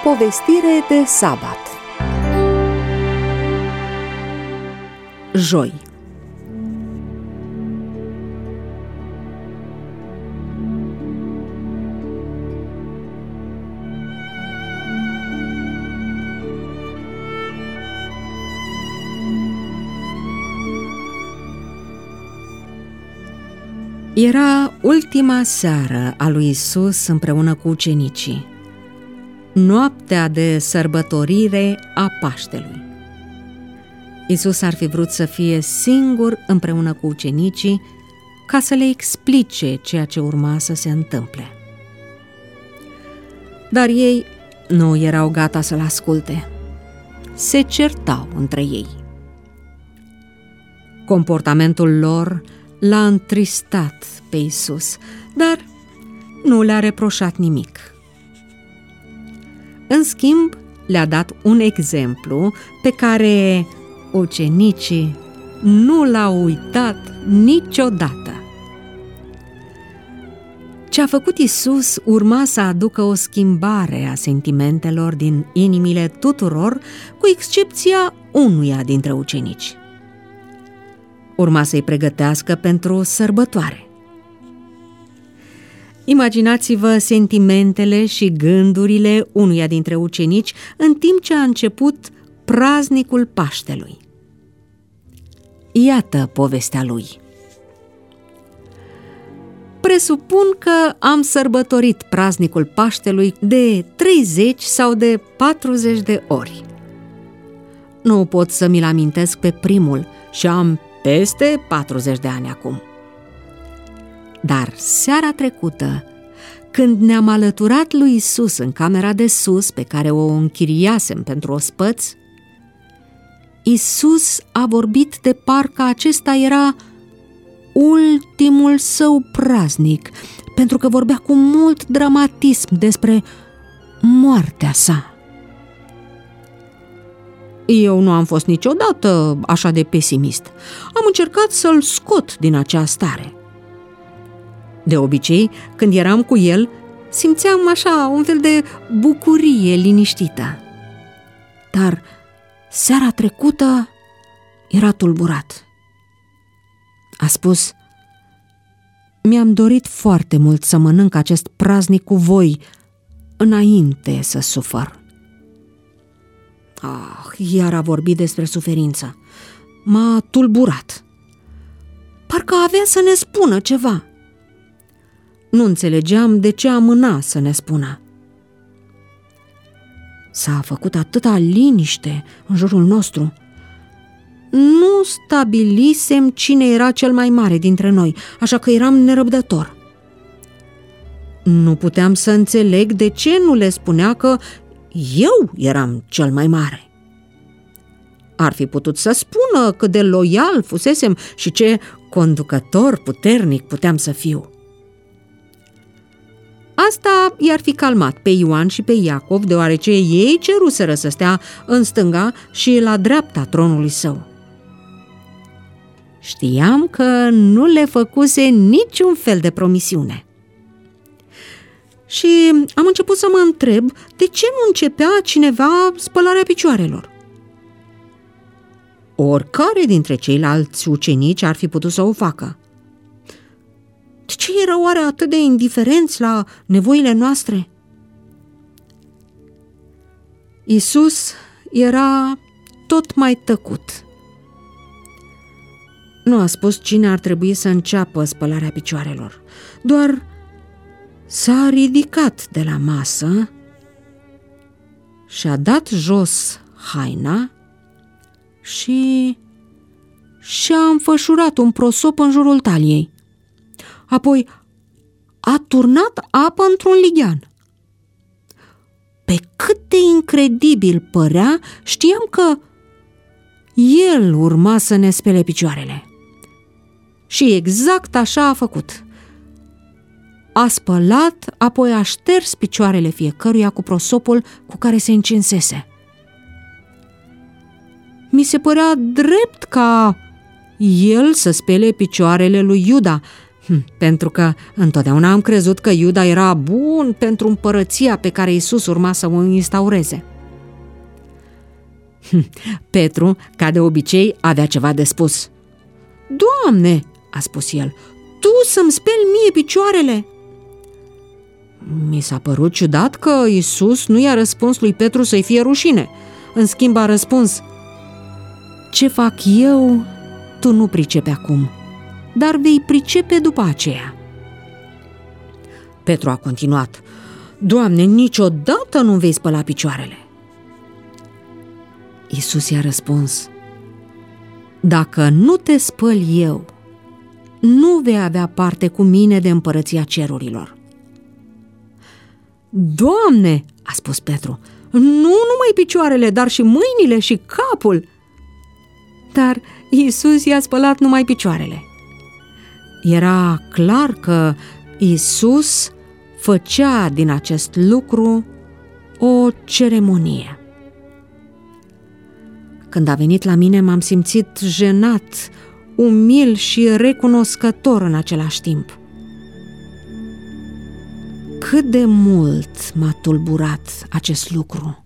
Povestire de sabat. Joi. Era ultima seară a lui Isus împreună cu ucenicii, noaptea de sărbătorire a Paștelui. Isus ar fi vrut să fie singur împreună cu ucenicii ca să le explice ceea ce urma să se întâmple. Dar ei nu erau gata să-l asculte. Se certau între ei. Comportamentul lor l-a întristat pe Isus, dar nu le-a reproșat nimic. În schimb, le-a dat un exemplu pe care ucenicii nu l-au uitat niciodată. Ce a făcut Isus urma să aducă o schimbare a sentimentelor din inimile tuturor, cu excepția unuia dintre ucenici. Urma să-i pregătească pentru sărbătoare. Imaginați-vă sentimentele și gândurile unuia dintre ucenici în timp ce a început praznicul Paștelui. Iată povestea lui. Presupun că am sărbătorit praznicul Paștelui de 30 sau de 40 de ori. Nu pot să mi-l amintesc pe primul și am peste 40 de ani acum. Dar seara trecută, când ne-am alăturat lui Isus în camera de sus pe care o închiriasem pentru ospăți, Isus a vorbit de parcă acesta era ultimul său praznic, pentru că vorbea cu mult dramatism despre moartea sa. Eu nu am fost niciodată așa de pesimist. Am încercat să-l scot din acea stare. De obicei, când eram cu el, simțeam așa un fel de bucurie liniștită. Dar seara trecută era tulburat. A spus: mi-am dorit foarte mult să mănânc acest praznic cu voi înainte să sufăr. Iar a vorbit despre suferință. M-a tulburat. Parcă avea să ne spună ceva. Nu înțelegeam de ce amâna să ne spună. S-a făcut atâta liniște în jurul nostru. Nu stabilisem cine era cel mai mare dintre noi, așa că eram nerăbdător. Nu puteam să înțeleg de ce nu le spunea că eu eram cel mai mare. Ar fi putut să spună cât de loial fusesem și ce conducător puternic puteam să fiu. Asta i-ar fi calmat pe Ioan și pe Iacov, deoarece ei ceruseră să stea în stânga și la dreapta tronului său. Știam că nu le făcuse niciun fel de promisiune. Și am început să mă întreb de ce nu începea cineva spălarea picioarelor. Oricare dintre ceilalți ucenici ar fi putut să o facă. De ce erau oare atât de indiferenți la nevoile noastre? Isus era tot mai tăcut. Nu a spus cine ar trebui să înceapă spălarea picioarelor, doar s-a ridicat de la masă și-a dat jos haina și și-a înfășurat un prosop în jurul taliei. Apoi a turnat apă într-un lighean. Pe cât de incredibil părea, știam că el urma să ne spele picioarele. Și exact așa a făcut. A spălat, apoi a șters picioarele fiecăruia cu prosopul cu care se încinsese. Mi se părea drept ca el să spele picioarele lui Iuda, Pentru că întotdeauna am crezut că Iuda era bun pentru împărăția pe care Iisus urma să o instaureze. Petru, ca de obicei, avea ceva de spus. Doamne, a spus el, tu să-mi speli mie picioarele? Mi s-a părut ciudat că Iisus nu i-a răspuns lui Petru să-i fie rușine. În schimb a răspuns: ce fac eu, tu nu pricepi acum, dar vei pricepe după aceea. Petru a continuat: Doamne, niciodată nu vei spăla picioarele. Iisus i-a răspuns: dacă nu te spăl eu, nu vei avea parte cu mine de împărăția cerurilor. Doamne, a spus Petru, nu numai picioarele, dar și mâinile și capul. Dar Iisus i-a spălat numai picioarele. Era clar că Iisus făcea din acest lucru o ceremonie. Când a venit la mine, m-am simțit jenat, umil și recunoscător în același timp. Cât de mult m-a tulburat acest lucru.